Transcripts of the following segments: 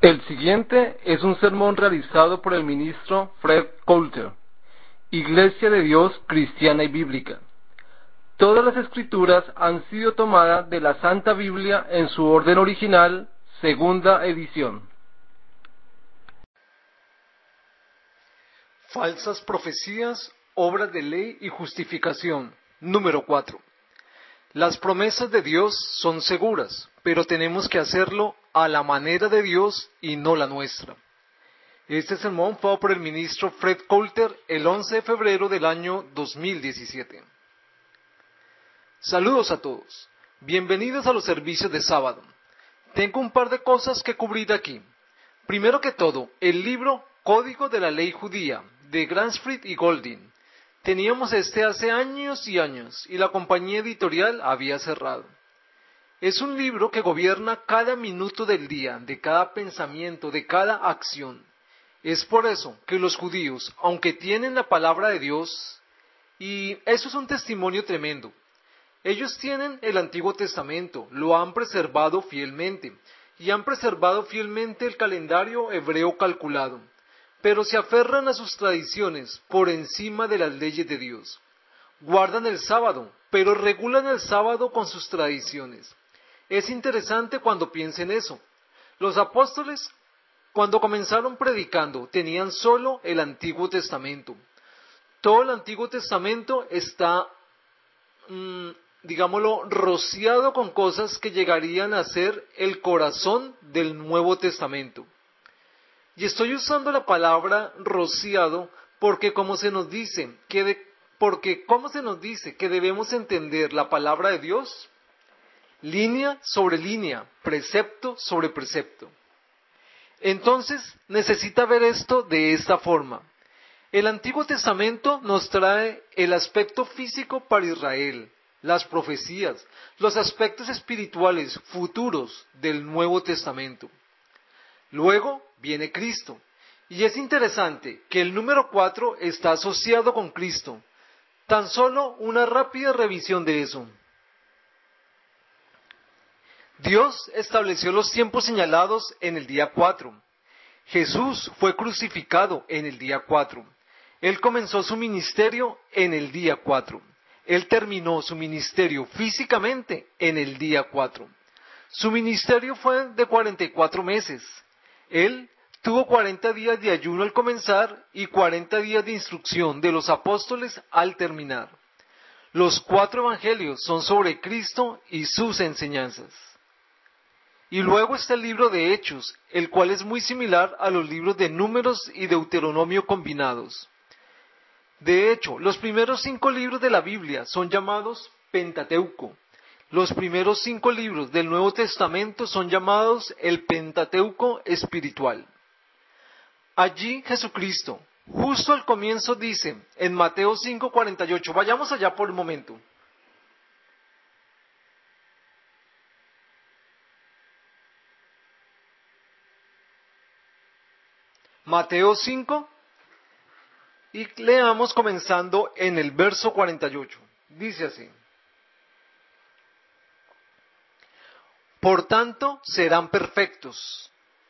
El siguiente es un sermón realizado por el ministro Fred Coulter, Iglesia de Dios Cristiana y Bíblica. Todas las escrituras han sido tomadas de la Santa Biblia en su orden original, segunda edición. Falsas profecías, obras de ley y justificación. Número 4. Las promesas de Dios son seguras, pero tenemos que hacerlo a la manera de Dios y no la nuestra. Este sermón fue por el ministro Fred Coulter el 11 de febrero del año 2017. Saludos a todos. Bienvenidos a los servicios de sábado. Tengo un par de cosas que cubrir aquí. Primero que todo, el libro Código de la Ley Judía, de Gransfried y Goldin. Teníamos este hace años y años, y la compañía editorial había cerrado. Es un libro que gobierna cada minuto del día, de cada pensamiento, de cada acción. Es por eso que los judíos, aunque tienen la palabra de Dios, y eso es un testimonio tremendo, ellos tienen el Antiguo Testamento, lo han preservado fielmente, y han preservado fielmente el calendario hebreo calculado, pero se aferran a sus tradiciones por encima de las leyes de Dios. Guardan el sábado, pero regulan el sábado con sus tradiciones. Es interesante cuando piensen eso. Los apóstoles, cuando comenzaron predicando, tenían solo el Antiguo Testamento. Todo el Antiguo Testamento está, digámoslo, rociado con cosas que llegarían a ser el corazón del Nuevo Testamento. Y estoy usando la palabra rociado porque ¿cómo se nos dice que debemos entender la palabra de Dios? Línea sobre línea, precepto sobre precepto. Entonces, necesita ver esto de esta forma. El Antiguo Testamento nos trae el aspecto físico para Israel, las profecías, los aspectos espirituales futuros del Nuevo Testamento. Luego viene Cristo. Y es interesante que el número 4 está asociado con Cristo. Tan solo una rápida revisión de eso. Dios estableció los tiempos señalados en el día 4. Jesús fue crucificado en el día 4. Él comenzó su ministerio en el día 4. Él terminó su ministerio físicamente en el día 4. Su ministerio fue de 44 meses. Él tuvo 40 días de ayuno al comenzar y 40 días de instrucción de los apóstoles al terminar. Los 4 evangelios son sobre Cristo y sus enseñanzas. Y luego está el libro de Hechos, el cual es muy similar a los libros de Números y Deuteronomio combinados. De hecho, los primeros 5 libros de la Biblia son llamados Pentateuco. Los primeros 5 libros del Nuevo Testamento son llamados el Pentateuco espiritual. Allí Jesucristo, justo al comienzo dice, en Mateo 5:48, vayamos allá por un momento. Mateo 5, y leamos comenzando en el verso 48. Dice así: Por tanto, serán perfectos.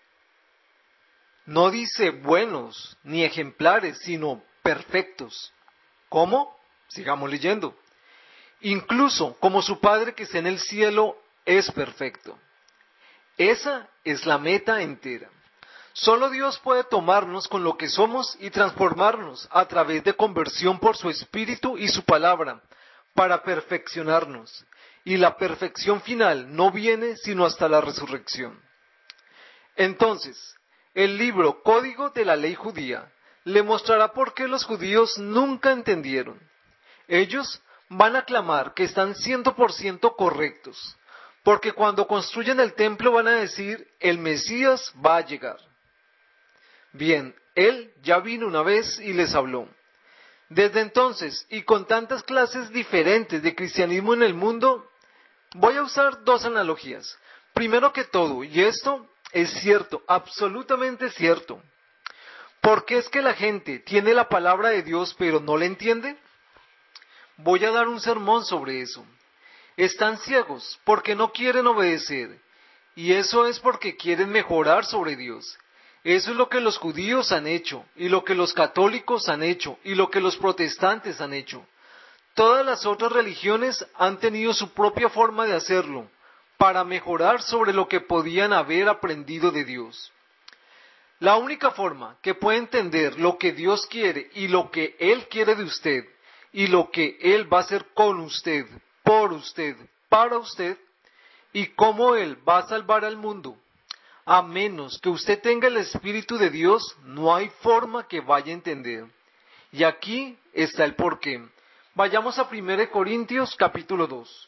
No dice buenos ni ejemplares, sino perfectos. ¿Cómo? Sigamos leyendo. Incluso como su Padre que está en el cielo es perfecto. Esa es la meta entera. Solo Dios puede tomarnos con lo que somos y transformarnos a través de conversión por su Espíritu y su palabra, para perfeccionarnos. Y la perfección final no viene sino hasta la resurrección. Entonces, el libro Código de la Ley Judía le mostrará por qué los judíos nunca entendieron. Ellos van a clamar que están 100% correctos, porque cuando construyen el templo van a decir, el Mesías va a llegar. Bien, Él ya vino una vez y les habló. Desde entonces, y con tantas clases diferentes de cristianismo en el mundo, voy a usar 2 analogías. Primero que todo, y esto es cierto, absolutamente cierto. ¿Por qué es que la gente tiene la palabra de Dios pero no la entiende? Voy a dar un sermón sobre eso. Están ciegos porque no quieren obedecer. Y eso es porque quieren mejorar sobre Dios. Eso es lo que los judíos han hecho, y lo que los católicos han hecho, y lo que los protestantes han hecho. Todas las otras religiones han tenido su propia forma de hacerlo, para mejorar sobre lo que podían haber aprendido de Dios. La única forma que puede entender lo que Dios quiere y lo que Él quiere de usted, y lo que Él va a hacer con usted, por usted, para usted, y cómo Él va a salvar al mundo, a menos que usted tenga el Espíritu de Dios, no hay forma que vaya a entender. Y aquí está el porqué. Vayamos a 1 Corintios capítulo 2.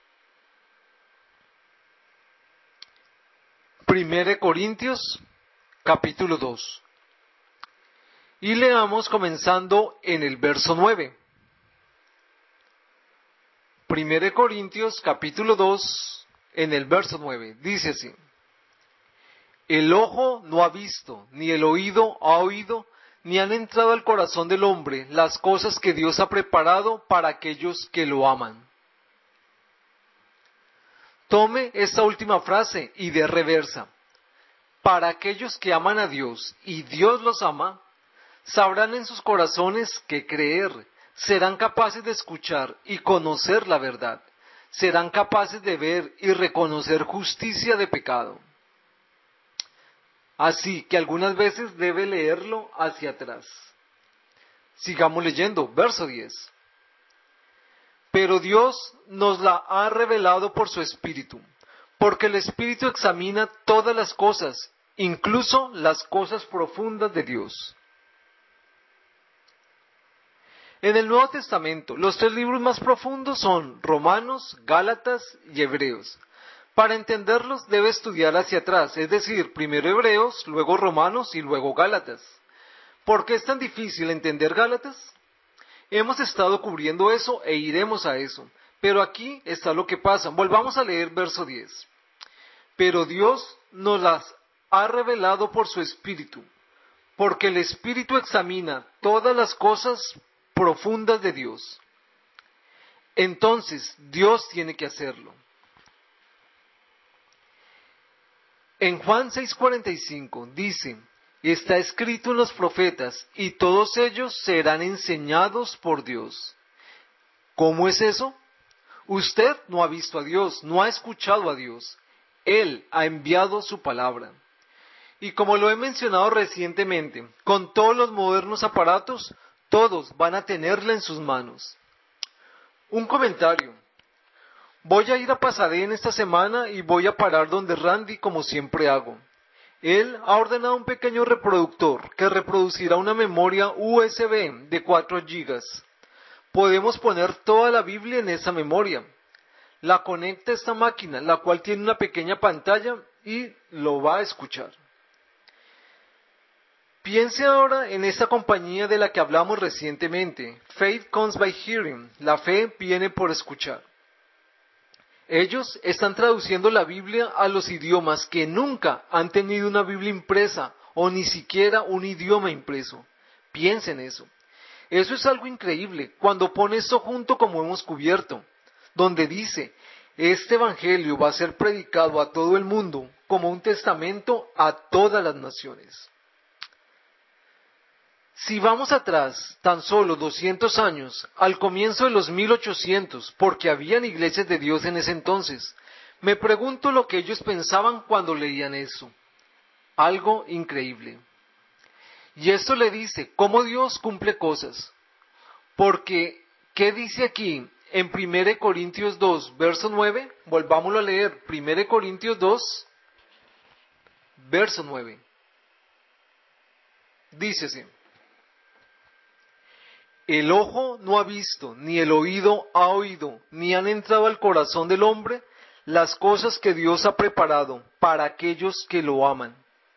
1 Corintios capítulo 2. Y leamos comenzando en el verso 9. 1 Corintios capítulo 2, en el verso 9. Dice así: El ojo no ha visto, ni el oído ha oído, ni han entrado al corazón del hombre las cosas que Dios ha preparado para aquellos que lo aman. Tome esta última frase y dé reversa. Para aquellos que aman a Dios y Dios los ama, sabrán en sus corazones qué creer, serán capaces de escuchar y conocer la verdad, serán capaces de ver y reconocer justicia de pecado. Así que algunas veces debe leerlo hacia atrás. Sigamos leyendo, verso 10. Pero Dios nos la ha revelado por su Espíritu, porque el Espíritu examina todas las cosas, incluso las cosas profundas de Dios. En el Nuevo Testamento, los 3 libros más profundos son Romanos, Gálatas y Hebreos. Para entenderlos debe estudiar hacia atrás, es decir, primero Hebreos, luego Romanos y luego Gálatas. ¿Por qué es tan difícil entender Gálatas? Hemos estado cubriendo eso e iremos a eso, pero aquí está lo que pasa. Volvamos a leer verso 10. Pero Dios nos las ha revelado por su Espíritu, porque el Espíritu examina todas las cosas profundas de Dios. Entonces, Dios tiene que hacerlo. En Juan 6:45 dice: Está escrito en los profetas, y todos ellos serán enseñados por Dios. ¿Cómo es eso? Usted no ha visto a Dios, no ha escuchado a Dios. Él ha enviado su palabra. Y como lo he mencionado recientemente, con todos los modernos aparatos, todos van a tenerla en sus manos. Un comentario. Voy a ir a Pasadena esta semana y voy a parar donde Randy como siempre hago. Él ha ordenado un pequeño reproductor que reproducirá una memoria USB de 4 GB. Podemos poner toda la Biblia en esa memoria. La conecta a esta máquina, la cual tiene una pequeña pantalla y lo va a escuchar. Piense ahora en esta compañía de la que hablamos recientemente. Faith comes by hearing. La fe viene por escuchar. Ellos están traduciendo la Biblia a los idiomas que nunca han tenido una Biblia impresa o ni siquiera un idioma impreso. Piensen en eso. Eso es algo increíble cuando pone esto junto como hemos cubierto, donde dice: este evangelio va a ser predicado a todo el mundo como un testamento a todas las naciones. Si vamos atrás tan solo 200 años, al comienzo de los 1800, porque habían iglesias de Dios en ese entonces, me pregunto lo que ellos pensaban cuando leían eso. Algo increíble. Y esto le dice cómo Dios cumple cosas. Porque, ¿qué dice aquí en 1 Corintios 2, verso 9? Volvámoslo a leer, 1 Corintios 2, verso 9. Dice así: El ojo no ha visto, ni el oído ha oído, ni han entrado al corazón del hombre las cosas que Dios ha preparado para aquellos que lo aman,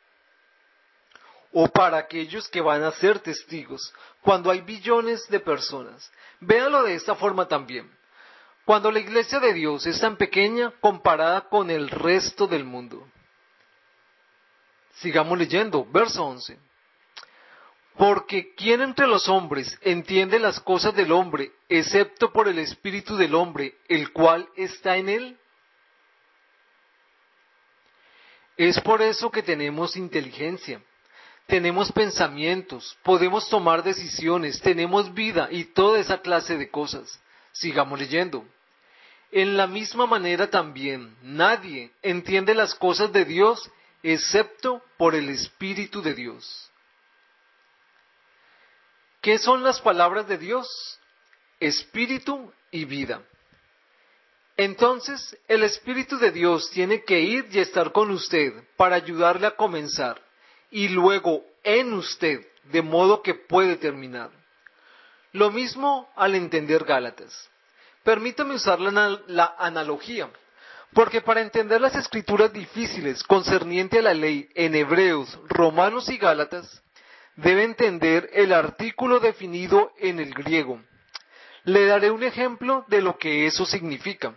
o para aquellos que van a ser testigos, cuando hay billones de personas. Véalo de esta forma también. Cuando la iglesia de Dios es tan pequeña comparada con el resto del mundo. Sigamos leyendo, verso 11. Porque ¿quién entre los hombres entiende las cosas del hombre, excepto por el espíritu del hombre, el cual está en él? Es por eso que tenemos inteligencia, tenemos pensamientos, podemos tomar decisiones, tenemos vida y toda esa clase de cosas. Sigamos leyendo. En la misma manera también, nadie entiende las cosas de Dios excepto por el Espíritu de Dios. ¿Qué son las palabras de Dios? Espíritu y vida. Entonces, el Espíritu de Dios tiene que ir y estar con usted para ayudarle a comenzar y luego en usted, de modo que puede terminar. Lo mismo al entender Gálatas. Permítame usar la analogía, porque para entender las escrituras difíciles concerniente a la ley en Hebreos, Romanos y Gálatas, debe entender el artículo definido en el griego. Le daré un ejemplo de lo que eso significa.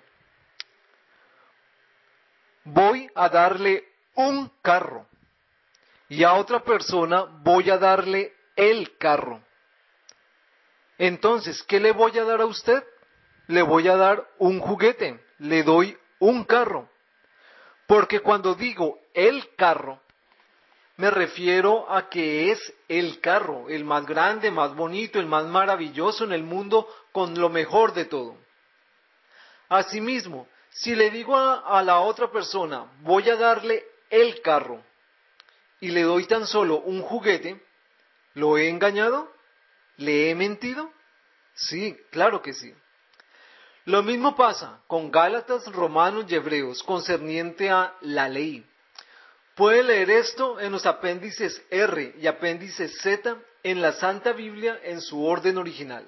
Voy a darle un carro y a otra persona voy a darle el carro. Entonces, ¿qué le voy a dar a usted? Le voy a dar un juguete, le doy un carro. Porque cuando digo el carro, me refiero a que es el carro, el más grande, más bonito, el más maravilloso en el mundo, con lo mejor de todo. Asimismo, si le digo a la otra persona, voy a darle el carro, y le doy tan solo un juguete, ¿lo he engañado? ¿Le he mentido? Sí, claro que sí. Lo mismo pasa con Gálatas, Romanos y Hebreos concerniente a la ley. Puede leer esto en los apéndices R y apéndice Z en la Santa Biblia en su orden original.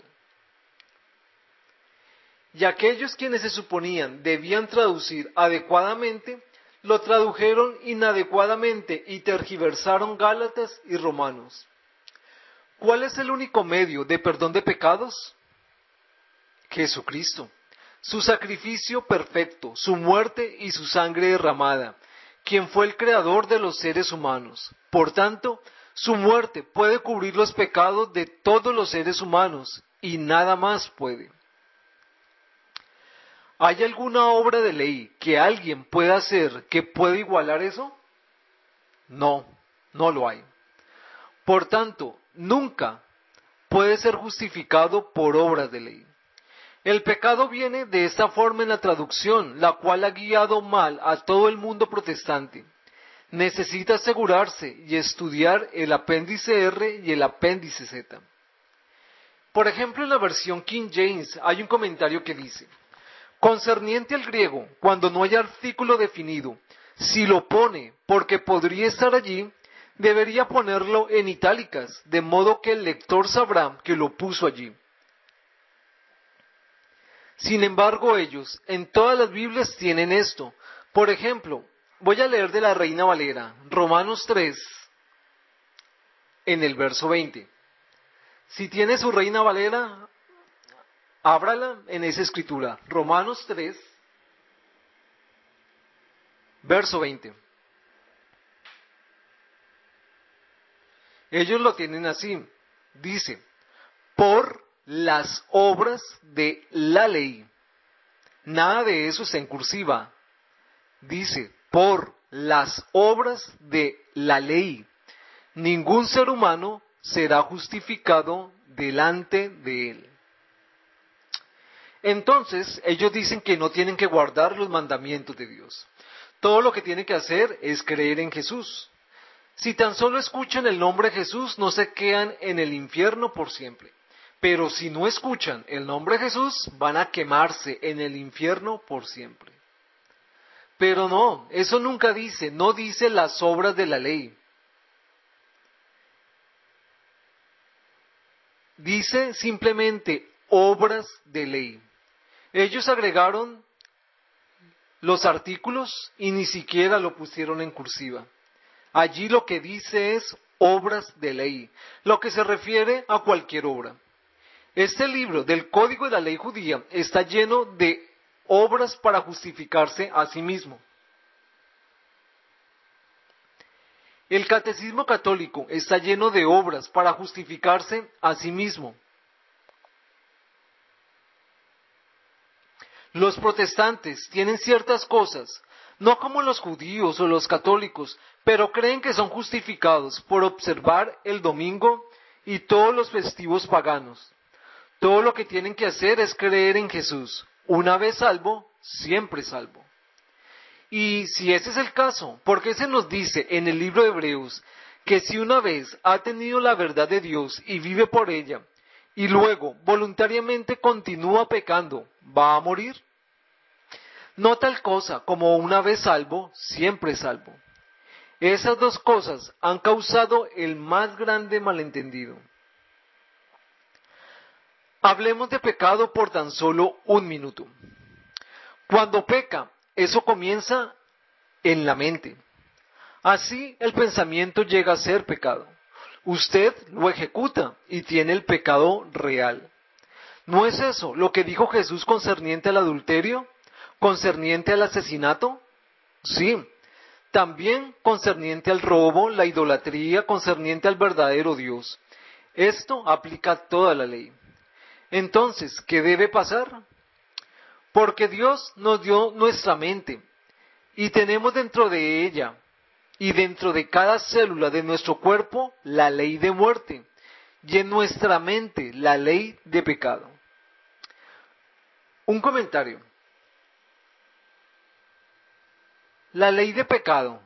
Y aquellos quienes se suponían debían traducir adecuadamente, lo tradujeron inadecuadamente y tergiversaron Gálatas y Romanos. ¿Cuál es el único medio de perdón de pecados? Jesucristo. Su sacrificio perfecto, su muerte y su sangre derramada, quien fue el creador de los seres humanos. Por tanto, su muerte puede cubrir los pecados de todos los seres humanos y nada más puede. ¿Hay alguna obra de ley que alguien pueda hacer que pueda igualar eso? No, no lo hay. Por tanto, nunca puede ser justificado por obras de ley. El pecado viene de esta forma en la traducción, la cual ha guiado mal a todo el mundo protestante. Necesita asegurarse y estudiar el apéndice R y el apéndice Z. Por ejemplo, en la versión King James hay un comentario que dice: concerniente al griego, cuando no hay artículo definido, si lo pone porque podría estar allí, debería ponerlo en itálicas, de modo que el lector sabrá que lo puso allí. Sin embargo, ellos en todas las Biblias tienen esto. Por ejemplo, voy a leer de la Reina Valera, Romanos 3, en el verso 20. Si tiene su Reina Valera, ábrala en esa escritura. Romanos 3, verso 20. Ellos lo tienen así. Dice, por las obras de la ley. Nada de eso está en cursiva. Dice, por las obras de la ley. Ningún ser humano será justificado delante de él. Entonces, ellos dicen que no tienen que guardar los mandamientos de Dios. Todo lo que tienen que hacer es creer en Jesús. Si tan solo escuchan el nombre de Jesús, no se quedan en el infierno por siempre. Pero si no escuchan el nombre de Jesús, van a quemarse en el infierno por siempre. Pero no, eso nunca dice, no dice las obras de la ley. Dice simplemente obras de ley. Ellos agregaron los artículos y ni siquiera lo pusieron en cursiva. Allí lo que dice es obras de ley, lo que se refiere a cualquier obra. Este libro del Código de la Ley Judía está lleno de obras para justificarse a sí mismo. El Catecismo Católico está lleno de obras para justificarse a sí mismo. Los protestantes tienen ciertas cosas no como los judíos o los católicos, pero creen que son justificados por observar el domingo y todos los festivos paganos. Todo lo que tienen que hacer es creer en Jesús. Una vez salvo, siempre salvo. Y si ese es el caso, ¿por qué se nos dice en el libro de Hebreos que si una vez ha tenido la verdad de Dios y vive por ella, y luego voluntariamente continúa pecando, va a morir? No tal cosa como una vez salvo, siempre salvo. Esas dos cosas han causado el más grande malentendido. Hablemos de pecado por tan solo un minuto. Cuando peca, eso comienza en la mente. Así el pensamiento llega a ser pecado. Usted lo ejecuta y tiene el pecado real. ¿No es eso lo que dijo Jesús concerniente al adulterio? ¿Concerniente al asesinato? Sí. También concerniente al robo, la idolatría, concerniente al verdadero Dios. Esto aplica a toda la ley. Entonces, ¿qué debe pasar? Porque Dios nos dio nuestra mente y tenemos dentro de ella y dentro de cada célula de nuestro cuerpo la ley de muerte y en nuestra mente la ley de pecado. Un comentario. La ley de pecado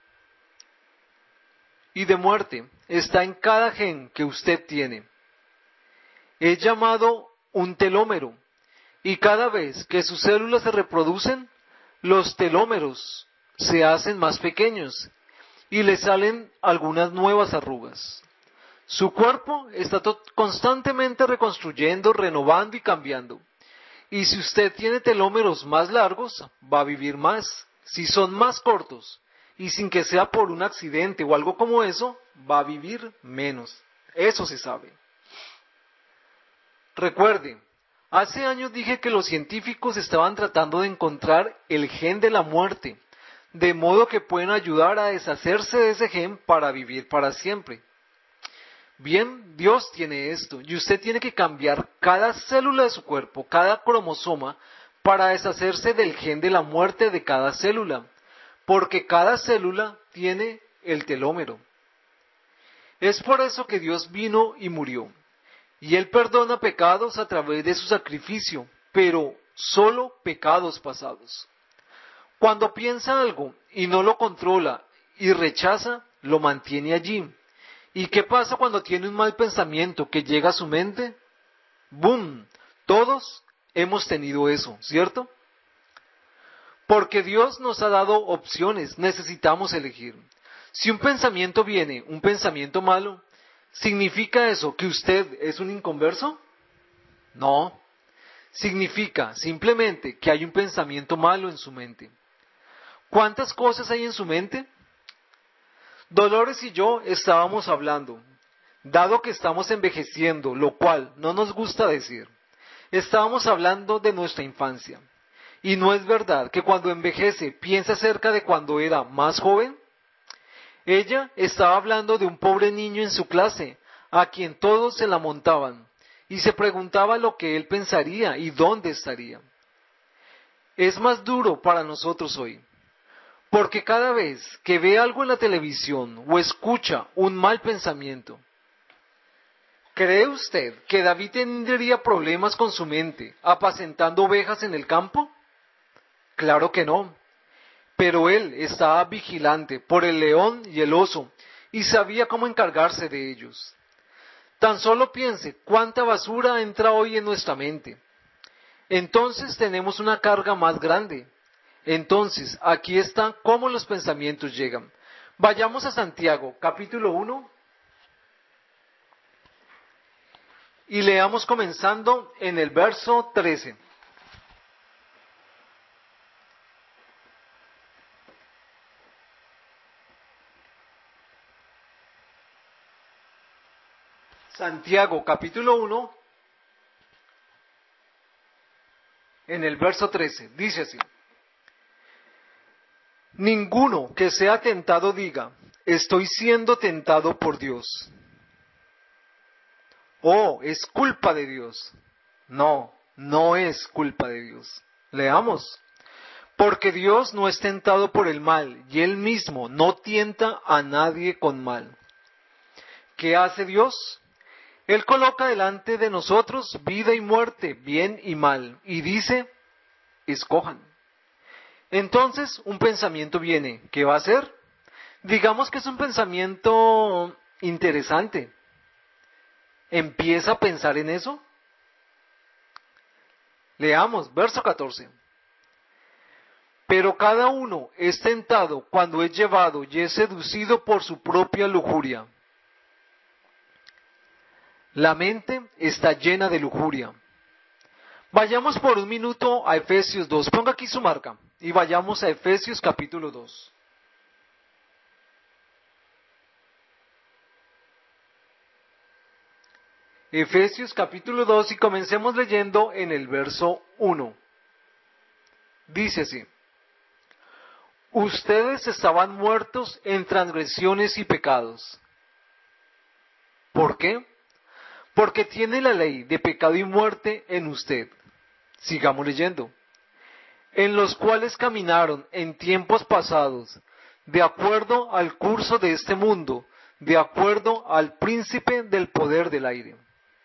y de muerte está en cada gen que usted tiene. Es llamado un telómero y cada vez que sus células se reproducen, los telómeros se hacen más pequeños y le salen algunas nuevas arrugas. Su cuerpo está constantemente reconstruyendo, renovando y cambiando. Y si usted tiene telómeros más largos, va a vivir más. Si son más cortos y sin que sea por un accidente o algo como eso, va a vivir menos. Eso se sabe. Recuerde, hace años dije que los científicos estaban tratando de encontrar el gen de la muerte, de modo que pueden ayudar a deshacerse de ese gen para vivir para siempre. Bien, Dios tiene esto, y usted tiene que cambiar cada célula de su cuerpo, cada cromosoma, para deshacerse del gen de la muerte de cada célula, porque cada célula tiene el telómero. Es por eso que Dios vino y murió, y Él perdona pecados a través de su sacrificio, pero solo pecados pasados. Cuando piensa algo y no lo controla y rechaza, lo mantiene allí. ¿Y qué pasa cuando tiene un mal pensamiento que llega a su mente? ¡Bum! Todos hemos tenido eso, ¿cierto? Porque Dios nos ha dado opciones, necesitamos elegir. Si un pensamiento viene, un pensamiento malo, ¿significa eso que usted es un inconverso? No. Significa simplemente que hay un pensamiento malo en su mente. ¿Cuántas cosas hay en su mente? Dolores y yo estábamos hablando, dado que estamos envejeciendo, lo cual no nos gusta decir, estábamos hablando de nuestra infancia. ¿Y no es verdad que cuando envejece piensa acerca de cuando era más joven? Ella estaba hablando de un pobre niño en su clase, a quien todos se la montaban, y se preguntaba lo que él pensaría y dónde estaría. Es más duro para nosotros hoy. Porque cada vez que ve algo en la televisión o escucha un mal pensamiento, ¿cree usted que David tendría problemas con su mente apacentando ovejas en el campo? Claro que no. Pero él estaba vigilante por el león y el oso y sabía cómo encargarse de ellos. Tan solo piense cuánta basura entra hoy en nuestra mente. Entonces tenemos una carga más grande. Entonces, aquí está cómo los pensamientos llegan. Vayamos a Santiago, capítulo 1, y leamos comenzando en el verso 13. Santiago, capítulo 1, en el verso 13. Dice así: Ninguno que sea tentado diga, estoy siendo tentado por Dios. Oh, es culpa de Dios. No, no es culpa de Dios. Leamos. Porque Dios no es tentado por el mal, y Él mismo no tienta a nadie con mal. ¿Qué hace Dios? Él coloca delante de nosotros vida y muerte, bien y mal, y dice, escojan. Entonces un pensamiento viene, ¿qué va a hacer? Digamos que es un pensamiento interesante. ¿Empieza a pensar en eso? Leamos, verso 14. Pero cada uno es tentado cuando es llevado y es seducido por su propia lujuria. La mente está llena de lujuria. Vayamos por un minuto a Efesios 2. Ponga aquí su marca y vayamos a Efesios capítulo 2. Efesios capítulo 2 y comencemos leyendo en el verso 1. Dice así: Ustedes estaban muertos en transgresiones y pecados. ¿Por qué? Porque tiene la ley de pecado y muerte en usted. Sigamos leyendo. En los cuales caminaron en tiempos pasados, de acuerdo al curso de este mundo, de acuerdo al príncipe del poder del aire.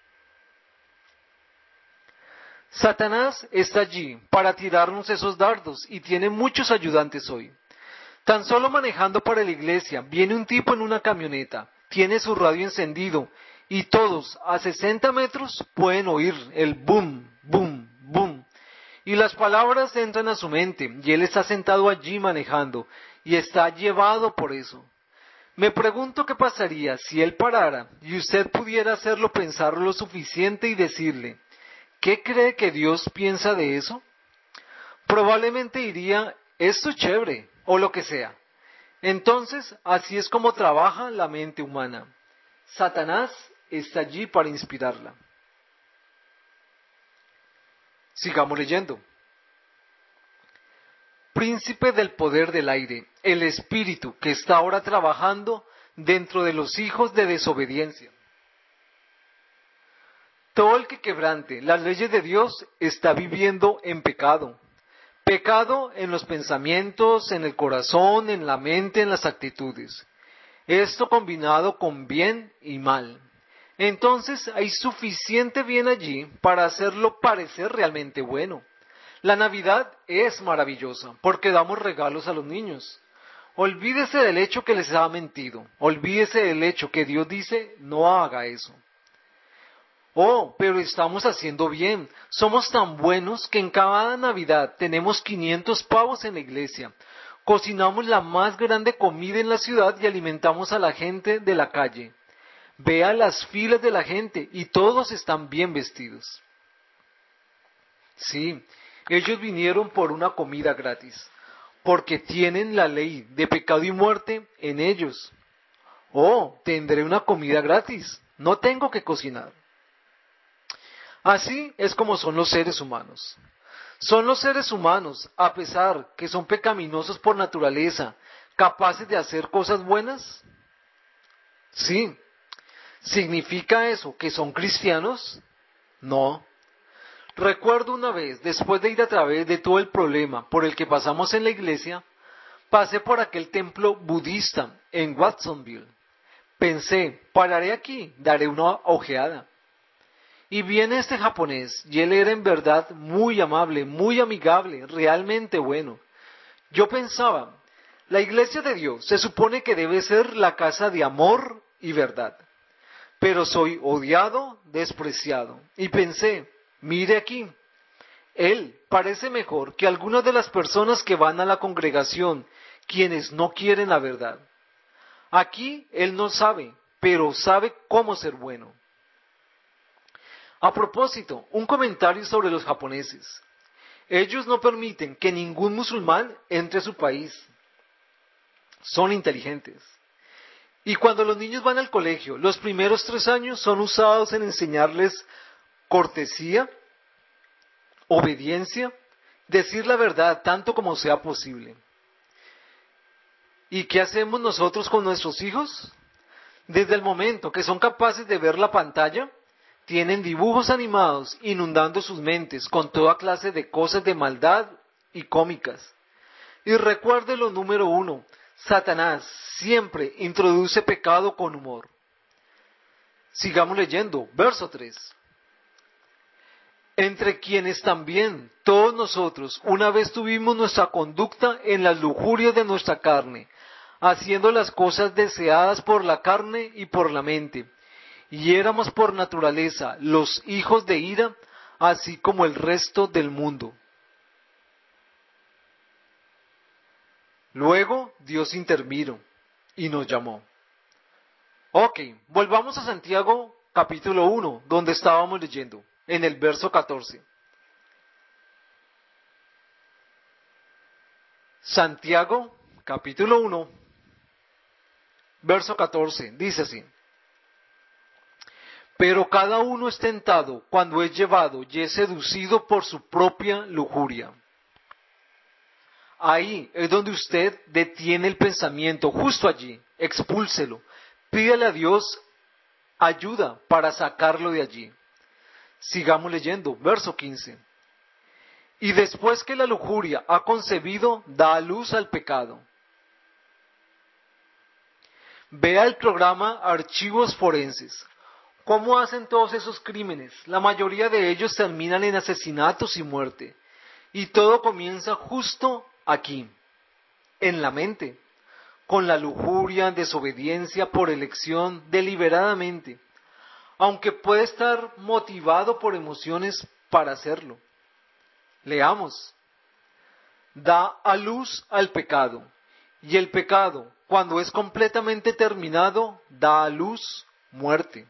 Satanás está allí para tirarnos esos dardos y tiene muchos ayudantes hoy. Tan solo manejando para la iglesia, viene un tipo en una camioneta, tiene su radio encendido y todos a 60 metros pueden oír el boom, boom, boom. Y las palabras entran a su mente y él está sentado allí manejando y está llevado por eso. Me pregunto qué pasaría si él parara y usted pudiera hacerlo pensar lo suficiente y decirle, ¿qué cree que Dios piensa de eso? Probablemente diría, esto es chévere, o lo que sea. Entonces, así es como trabaja la mente humana. Satanás está allí para inspirarla. Sigamos leyendo. Príncipe del poder del aire, el espíritu que está ahora trabajando dentro de los hijos de desobediencia. Todo el que quebrante las leyes de Dios está viviendo en pecado. Pecado en los pensamientos, en el corazón, en la mente, en las actitudes. Esto combinado con bien y mal. Entonces hay suficiente bien allí para hacerlo parecer realmente bueno. La Navidad es maravillosa porque damos regalos a los niños. Olvídese del hecho que les ha mentido. Olvídese del hecho que Dios dice no haga eso. Oh, pero estamos haciendo bien. Somos tan buenos que en cada Navidad tenemos 500 pavos en la iglesia. Cocinamos la más grande comida en la ciudad y alimentamos a la gente de la calle. Vea las filas de la gente y todos están bien vestidos. Sí, ellos vinieron por una comida gratis, porque tienen la ley de pecado y muerte en ellos. Oh, tendré una comida gratis. No tengo que cocinar. Así es como son los seres humanos. Son los seres humanos, a pesar que son pecaminosos por naturaleza, capaces de hacer cosas buenas. Sí. ¿Significa eso que son cristianos? No. Recuerdo una vez, después de ir a través de todo el problema por el que pasamos en la iglesia, pasé por aquel templo budista en Watsonville. Pensé, pararé aquí, daré una ojeada. Y viene este japonés, y él era en verdad muy amable, muy amigable, realmente bueno. Yo pensaba, la iglesia de Dios se supone que debe ser la casa de amor y verdad. Pero soy odiado, despreciado. Y pensé, mire aquí, él parece mejor que algunas de las personas que van a la congregación, quienes no quieren la verdad. Aquí él no sabe, pero sabe cómo ser bueno. A propósito, un comentario sobre los japoneses. Ellos no permiten que ningún musulmán entre a su país. Son inteligentes. Y cuando los niños van al colegio, los primeros 3 años son usados en enseñarles cortesía, obediencia, decir la verdad tanto como sea posible. ¿Y qué hacemos nosotros con nuestros hijos? Desde el momento que son capaces de ver la pantalla, tienen dibujos animados inundando sus mentes con toda clase de cosas de maldad y cómicas. Y recuerde lo número 1, Satanás siempre introduce pecado con humor. Sigamos leyendo, verso 3. Entre quienes también todos nosotros una vez tuvimos nuestra conducta en las lujurias de nuestra carne, haciendo las cosas deseadas por la carne y por la mente, y éramos por naturaleza los hijos de ira, así como el resto del mundo. Luego Dios intervino y nos llamó. Ok, volvamos a Santiago capítulo 1, donde estábamos leyendo, en el verso 14. Santiago capítulo 1, verso 14, dice así. Pero cada uno es tentado cuando es llevado y es seducido por su propia lujuria. Ahí es donde usted detiene el pensamiento, justo allí, expúlselo. Pídale a Dios ayuda para sacarlo de allí. Sigamos leyendo, verso 15. Y después que la lujuria ha concebido, da a luz al pecado. Vea el programa Archivos Forenses. ¿Cómo hacen todos esos crímenes? La mayoría de ellos terminan en asesinatos y muerte. Y todo comienza justo aquí, en la mente, con la lujuria, desobediencia por elección, deliberadamente, aunque puede estar motivado por emociones para hacerlo. Leamos. Da a luz al pecado, y el pecado, cuando es completamente terminado, da a luz muerte.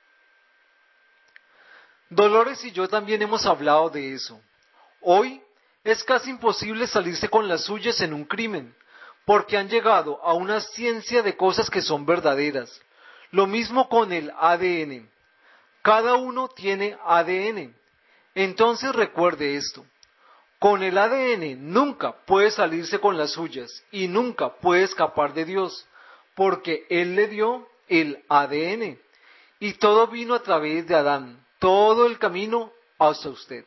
Dolores y yo también hemos hablado de eso. Hoy es casi imposible salirse con las suyas en un crimen, porque han llegado a una ciencia de cosas que son verdaderas. Lo mismo con el ADN. Cada uno tiene ADN. Entonces recuerde esto. Con el ADN nunca puede salirse con las suyas y nunca puede escapar de Dios, porque Él le dio el ADN. Y todo vino a través de Adán, todo el camino hasta usted.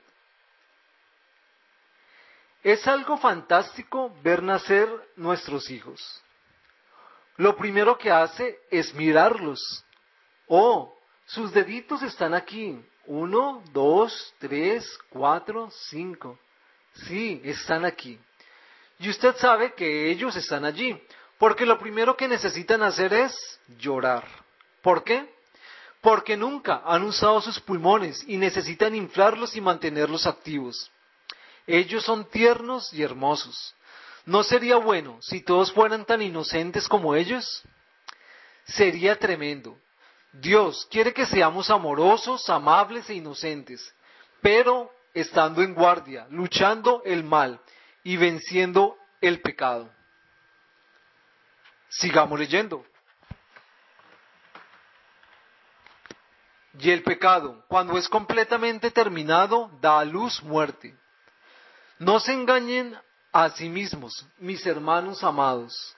Es algo fantástico ver nacer nuestros hijos. Lo primero que hace es mirarlos. Oh, sus deditos están aquí. 1, 2, 3, 4, 5. Sí, están aquí. Y usted sabe que ellos están allí, porque lo primero que necesitan hacer es llorar. ¿Por qué? Porque nunca han usado sus pulmones y necesitan inflarlos y mantenerlos activos. Ellos son tiernos y hermosos. ¿No sería bueno si todos fueran tan inocentes como ellos? Sería tremendo. Dios quiere que seamos amorosos, amables e inocentes, pero estando en guardia, luchando el mal y venciendo el pecado. Sigamos leyendo. Y el pecado, cuando es completamente terminado, da a luz muerte. No se engañen a sí mismos, mis hermanos amados.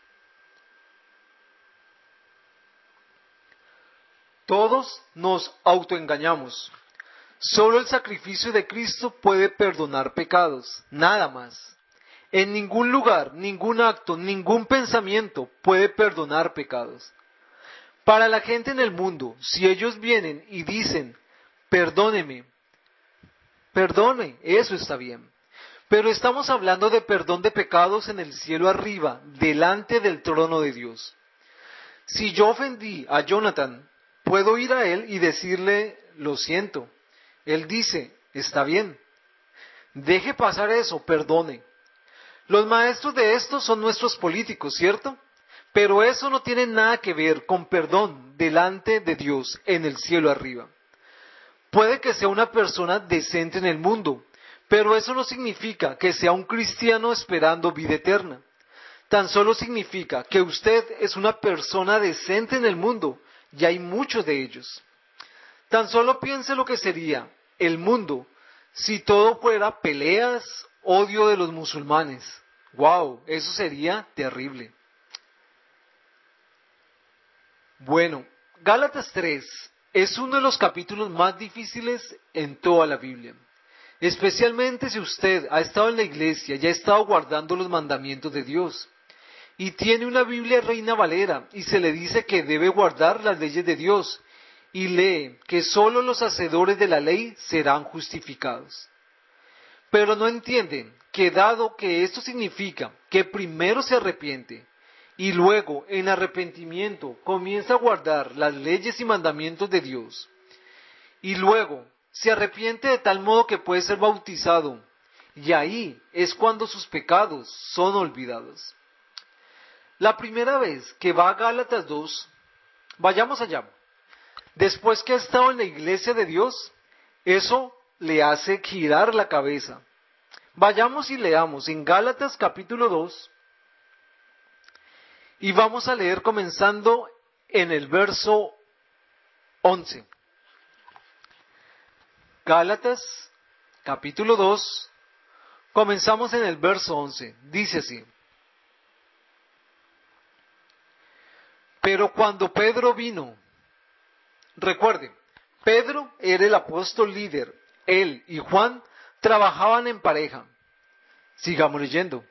Todos nos autoengañamos. Solo el sacrificio de Cristo puede perdonar pecados, nada más. En ningún lugar, ningún acto, ningún pensamiento puede perdonar pecados. Para la gente en el mundo, si ellos vienen y dicen, perdóneme, perdone, eso está bien. Pero estamos hablando de perdón de pecados en el cielo arriba, delante del trono de Dios. Si yo ofendí a Jonathan, puedo ir a él y decirle, lo siento. Él dice, está bien. Deje pasar eso, perdone. Los maestros de esto son nuestros políticos, ¿cierto? Pero eso no tiene nada que ver con perdón delante de Dios en el cielo arriba. Puede que sea una persona decente en el mundo, pero eso no significa que sea un cristiano esperando vida eterna. Tan solo significa que usted es una persona decente en el mundo, y hay muchos de ellos. Tan solo piense lo que sería el mundo si todo fuera peleas, odio de los musulmanes. ¡Wow! Eso sería terrible. Bueno, Gálatas 3 es uno de los capítulos más difíciles en toda la Biblia. especialmente si usted ha estado en la iglesia y ha estado guardando los mandamientos de Dios, y tiene una Biblia Reina Valera y se le dice que debe guardar las leyes de Dios, y lee que sólo los hacedores de la ley serán justificados. Pero no entienden que dado que esto significa que primero se arrepiente y luego en arrepentimiento comienza a guardar las leyes y mandamientos de Dios, y luego se arrepiente de tal modo que puede ser bautizado, y ahí es cuando sus pecados son olvidados. La primera vez que va a Gálatas 2, vayamos allá. Después que ha estado en la iglesia de Dios, eso le hace girar la cabeza. Vayamos y leamos en Gálatas capítulo 2, y vamos a leer comenzando en el verso 11. Gálatas capítulo 2, comenzamos en el verso 11. Dice así: Pero cuando Pedro vino, recuerde, Pedro era el apóstol líder, él y Juan trabajaban en pareja. Sigamos leyendo.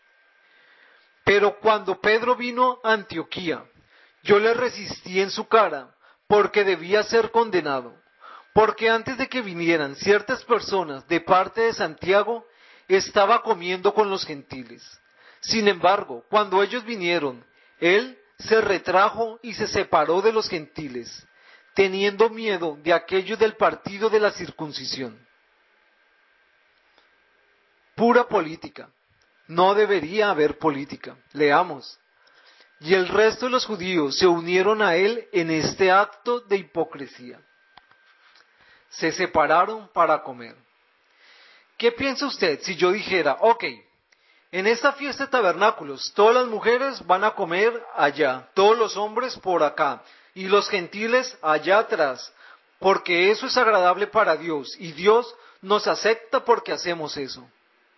Pero cuando Pedro vino a Antioquía, yo le resistí en su cara, porque debía ser condenado, porque antes de que vinieran ciertas personas de parte de Santiago, estaba comiendo con los gentiles. Sin embargo, cuando ellos vinieron, él se retrajo y se separó de los gentiles, teniendo miedo de aquellos del partido de la circuncisión. Pura política. No debería haber política. Leamos. Y el resto de los judíos se unieron a él en este acto de hipocresía. Se separaron para comer. ¿Qué piensa usted si yo dijera, ok, en esta fiesta de tabernáculos, todas las mujeres van a comer allá, todos los hombres por acá, y los gentiles allá atrás, porque eso es agradable para Dios, y Dios nos acepta porque hacemos eso?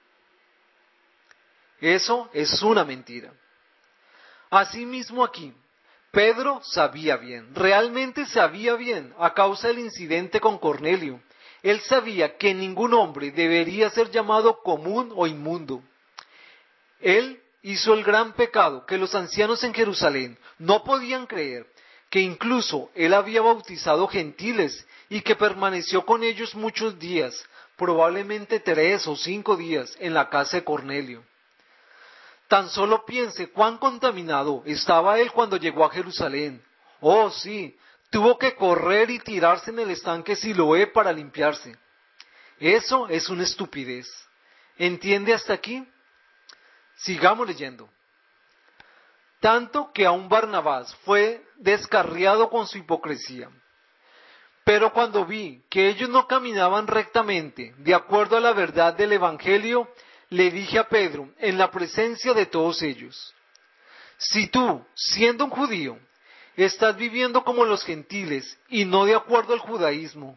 Eso es una mentira. Asimismo aquí, Pedro sabía bien, realmente sabía bien, a causa del incidente con Cornelio. Él sabía que ningún hombre debería ser llamado común o inmundo. Él hizo el gran pecado que los ancianos en Jerusalén no podían creer, que incluso él había bautizado gentiles y que permaneció con ellos muchos días, probablemente 3 o 5 días, en la casa de Cornelio. Tan solo piense cuán contaminado estaba él cuando llegó a Jerusalén. Oh, sí, tuvo que correr y tirarse en el estanque Siloé para limpiarse. Eso es una estupidez. ¿Entiende hasta aquí? Sigamos leyendo. Tanto que aún Barnabás fue descarriado con su hipocresía. Pero cuando vi que ellos no caminaban rectamente, de acuerdo a la verdad del Evangelio, le dije a Pedro, en la presencia de todos ellos: si tú, siendo un judío, estás viviendo como los gentiles y no de acuerdo al judaísmo,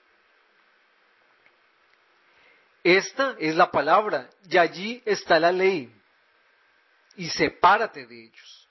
esta es la palabra y allí está la ley, y sepárate de ellos.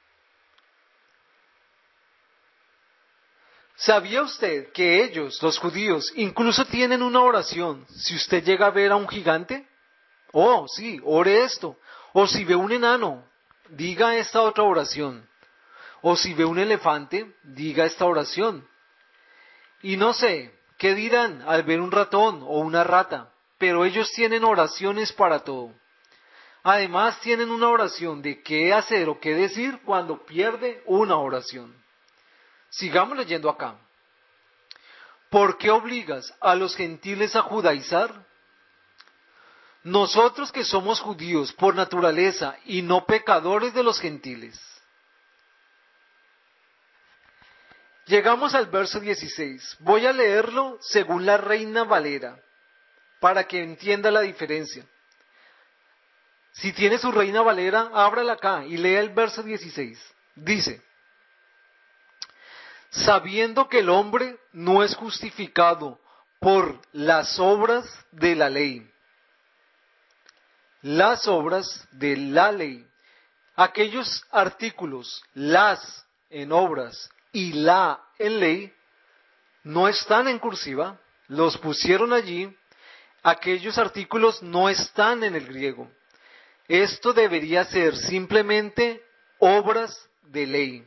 ¿Sabía usted que ellos, los judíos, incluso tienen una oración si usted llega a ver a un gigante? Oh, sí, ore esto. O si ve un enano, diga esta otra oración. O si ve un elefante, diga esta oración. Y no sé, ¿qué dirán al ver un ratón o una rata? Pero ellos tienen oraciones para todo. Además tienen una oración de qué hacer o qué decir cuando pierde una oración. Sigamos leyendo acá. ¿Por qué obligas a los gentiles a judaizar? Nosotros que somos judíos por naturaleza y no pecadores de los gentiles. Llegamos al verso 16. Voy a leerlo según la Reina Valera, para que entienda la diferencia. Si tiene su Reina Valera, ábrala acá y lea el verso 16. Dice: sabiendo que el hombre no es justificado por las obras de la ley. Las obras de la ley. Aquellos artículos, las en obras y la en ley, no están en cursiva, los pusieron allí. aquellos artículos no están en el griego. Esto debería ser simplemente obras de ley.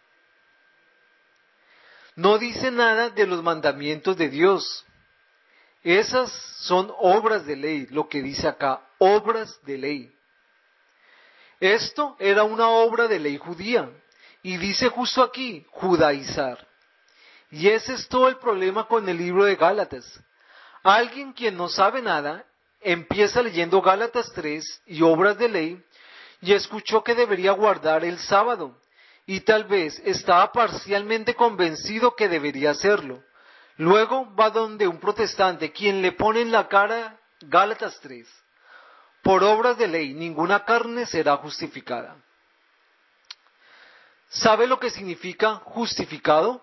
No dice nada de los mandamientos de Dios. Esas son obras de ley, lo que dice acá, obras de ley. Esto era una obra de ley judía, y dice justo aquí, judaizar. Y ese es todo el problema con el libro de Gálatas. Alguien quien no sabe nada, empieza leyendo Gálatas 3 y obras de ley, y escuchó que debería guardar el sábado, y tal vez estaba parcialmente convencido que debería hacerlo. Luego va donde un protestante, quien le pone en la cara Gálatas 3. Por obras de ley, ninguna carne será justificada. ¿Sabe lo que significa justificado?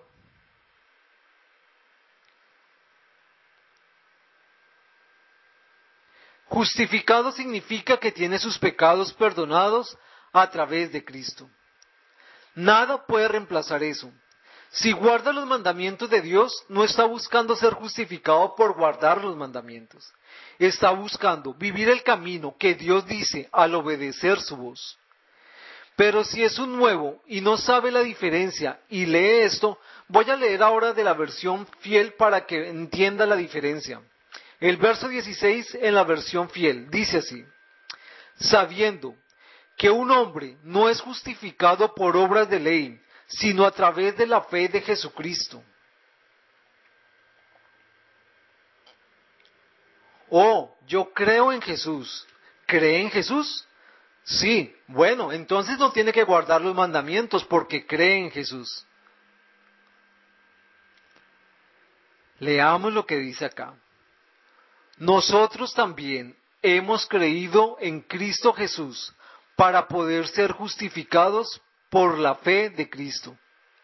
Justificado significa que tiene sus pecados perdonados a través de Cristo. Nada puede reemplazar eso. Si guarda los mandamientos de Dios, no está buscando ser justificado por guardar los mandamientos. Está buscando vivir el camino que Dios dice al obedecer su voz. Pero si es un nuevo y no sabe la diferencia y lee esto, voy a leer ahora de la versión fiel para que entienda la diferencia. El verso 16 en la versión fiel dice así: sabiendo que un hombre no es justificado por obras de ley, sino a través de la fe de Jesucristo. Oh, yo creo en Jesús. ¿Cree en Jesús? Sí, bueno, entonces no tiene que guardar los mandamientos porque cree en Jesús. Leamos lo que dice acá. Nosotros también hemos creído en Cristo Jesús para poder ser justificados por la fe de Cristo.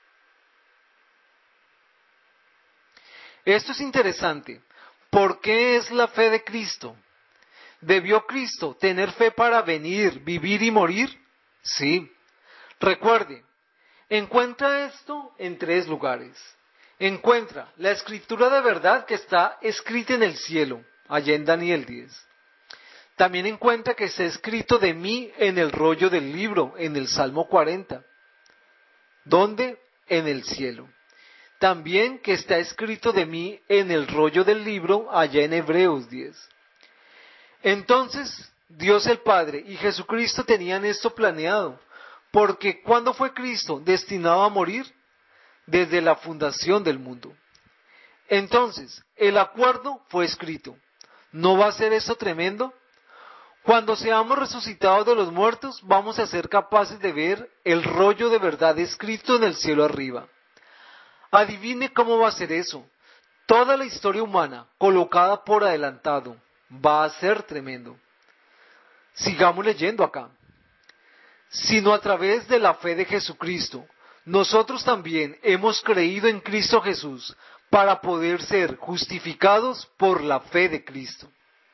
Esto es interesante. ¿Por qué es la fe de Cristo? ¿Debió Cristo tener fe para venir, vivir y morir? Sí. Recuerde, encuentra esto en 3 lugares. Encuentra la escritura de verdad que está escrita en el cielo, allá en Daniel 10. También encuentra que está escrito de mí en el rollo del libro, en el Salmo 40. ¿Dónde? En el cielo. También que está escrito de mí en el rollo del libro, allá en Hebreos 10. Entonces, Dios el Padre y Jesucristo tenían esto planeado, porque ¿cuándo fue Cristo destinado a morir? Desde la fundación del mundo. Entonces, el acuerdo fue escrito. ¿No va a ser eso tremendo? Cuando seamos resucitados de los muertos, vamos a ser capaces de ver el rollo de verdad escrito en el cielo arriba. Adivine cómo va a ser eso. Toda la historia humana, colocada por adelantado, va a ser tremendo. Sigamos leyendo acá. Sino a través de la fe de Jesucristo, nosotros también hemos creído en Cristo Jesús para poder ser justificados por la fe de Cristo,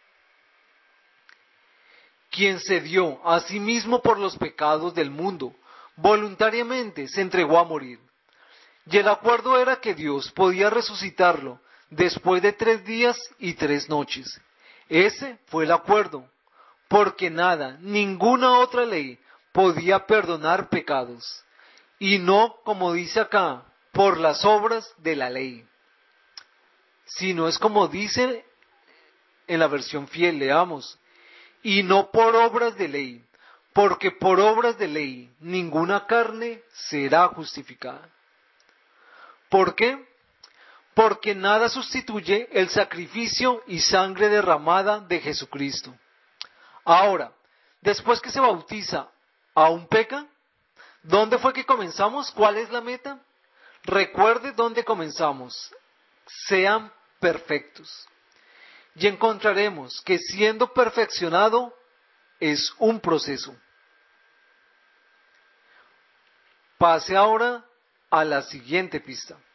quien se dio a sí mismo por los pecados del mundo, voluntariamente se entregó a morir. Y el acuerdo era que Dios podía resucitarlo después de 3 días y 3 noches. Ese fue el acuerdo, porque nada, ninguna otra ley podía perdonar pecados, y no, como dice acá, por las obras de la ley, sino es como dice en la versión fiel, leamos, y no por obras de ley, porque por obras de ley ninguna carne será justificada. ¿Por qué? Porque nada sustituye el sacrificio y sangre derramada de Jesucristo. Ahora, después que se bautiza, ¿aún peca? ¿Dónde fue que comenzamos? ¿Cuál es la meta? Recuerde dónde comenzamos. Sean perfectos. Y encontraremos que siendo perfeccionado es un proceso. Pase ahora a la siguiente pista.